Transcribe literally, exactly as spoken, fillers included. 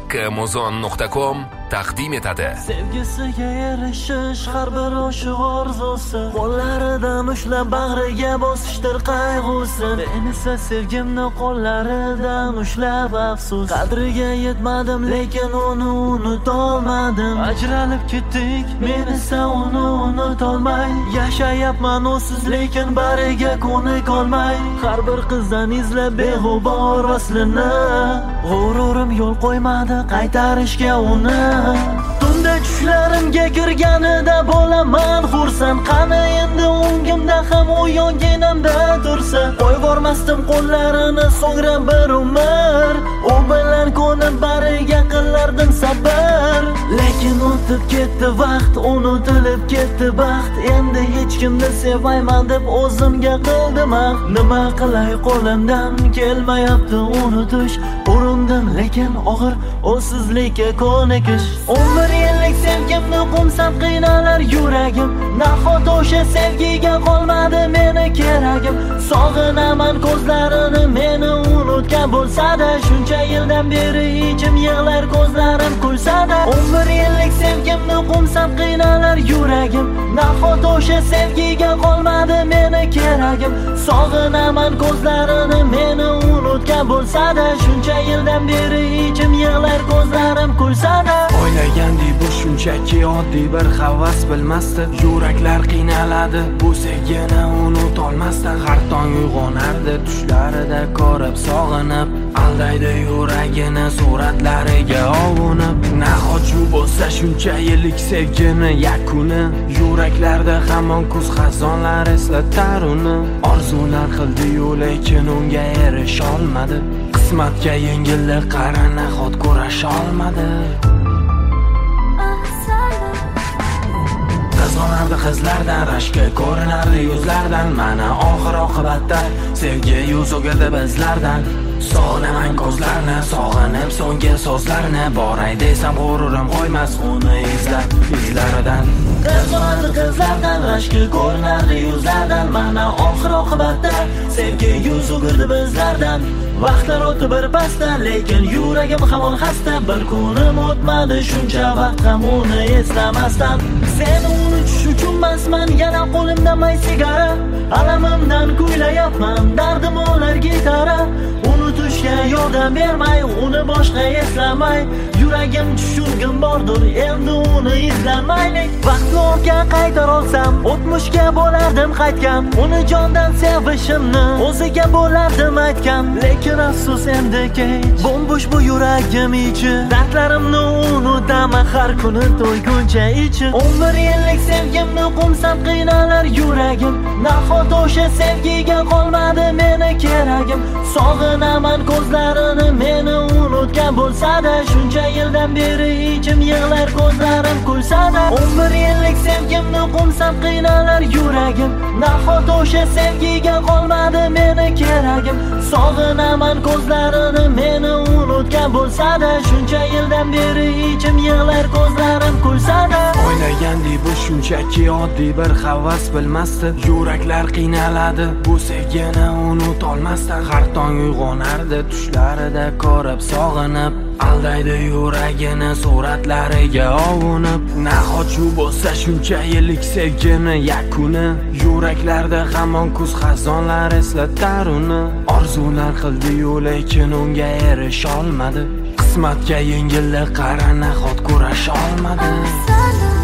Kamozon nuqta com taqdim etadi. Sevgisiga erishish har bir oshiq orzusi, qo'llaridan ushlab bag'riga bosishdir qayg'usi. Men esa sevgimni qo'llaridan ushlab afsus, qadriga yetmadim lekin uni unutolmadim. Ajralib ketdik, men esa uni unutolmay yashayapman usiz, lekin bariga ko'nikolmay. Har bir qizdan izlab beg'ubor aslini, g'ururim yo'l qo'ymadi qaytarishga uni. Tunda tushlarimga kirganida bo'laman xursand, qani endi o'ngimda ham u yonginamda tursa. Qo'yvormasdim qo'llarini so'ngra bir umr, u bilan ko'nib bariga qilardim sabr. Lekin o'tib ketdi vaqt, unutilib ketdi baxt. Endi hech kimni sevmayman deb o'zimga qildim ahd. Nima qilay, qo'limdan kelmayapti unutish. Urindim lekin og'ir o'sizlikka ko'nikish. Umr yillik sevgimni qo'msab qiynalar yuragim. Nahot o'sha sevgiga qolmadi meni keragim. Sog'inaman ko'zlarini meni unutgan bo'lsa-da, shuncha yildan beri ichim yig'lar ko'zlarim kulsa-da. Umr yillik sevgimni qo'msab qiynalar yuragim. Nahot o'sha sevgiga qolmadi meni keragim. Sog'inaman ko'zlarini meni unutgan bo'lsa-da, shuncha yildan beri ichim yig'lar ko'zlarim kulsa-da. O'ylagandek bu shunchaki oddiy bir havas, bilmasdi yuraklar qiynaladi bu sevgini unutolmasdan. Har tong uyg'onardi tushlarida ko'rib sog'inib, aldaydi yuragini suratlariga ovunib. Nahot shu bo'lsa shuncha yillik sevgini yakuni, yuraklarda hamon kuz xazonlar eslatar uni. Orzular qildi-yu lekin unga erisha olmadi, qismatga yengillik qara nahot kurasha olmadi. Qizg'onardi qizlardan, rashki ko'rinardi yuzlardan, mana oxir oqibatda sevgi yuz o'girdi bizlardan. Sog'inaman ko'zlarni, sog'inib so'nggi so'zlarni, boray desam g'ururim qo'ymas uni izlab izlaridan. Qizg'onardi qizlardan, rashki ko'rinardi yuzlardan, mana oxir oqibatda sevgi yuz o'girdi bizlardan. Vaqtlar o'tdi bir pasda, lekin yuragim hamon xasta. Bir kunim o'tmadi shuncha vaqt ham uni eslamasdan. Seni unutish uchunmasman, yana qo'limda may sigara. Alamimdan kuylayapman, dardim olar gitara. Unutishga yordam bermay, uni boshqa eslamay, yuragim tushungim bordir, endi uni izlamaylik. Vaqtni ortga qaytar olsam, o'tmishga bo'lardim qaytgan. Uni jondan sevishimni o'ziga bo'lardim aytgan. Lekin afsus endi kech, bo'mbo'sh bu yuragim ichi. Dardlarimni unutaman har kuni to'yguncha ichi. Umr yillik sevgimni qo'msab qiynalar yuragim. Nahot o'sha sevgiga qolmadi meni keragim. Sog'inaman ko'zlarini meni unutgan bo'lsa-da, shuncha yildan beri ichim yig'lar ko'zlarim kulsa-da. Umr yillik sevgimni qo'msab qiynalar yuragim. Nahot o'sha sevgiga qolmadi meni keragim. Sog'inaman ko'zlarini meni unutgan bo'lsa-da, shuncha yildan beri ichim yig'lar ko'zlarim kulsa-da. O'ylagandek bu shunchaki oddiy bir havas, bilmasdi yuraklar qiynaladi bu sevgini unutolmasdan. Har tong uyg'onardi tushlarida ko'rib sog'inib, aldaydi yuragini suratlariga ovunib. Nahot shu bo'lsa shuncha yillik sevgini yakuni, yuraklarda hamon kuz xazonlar eslatar uni. Orzular qildi-yu lekin unga erisha olmadi, qismatga yengillik qara nahot kurasha olmadi.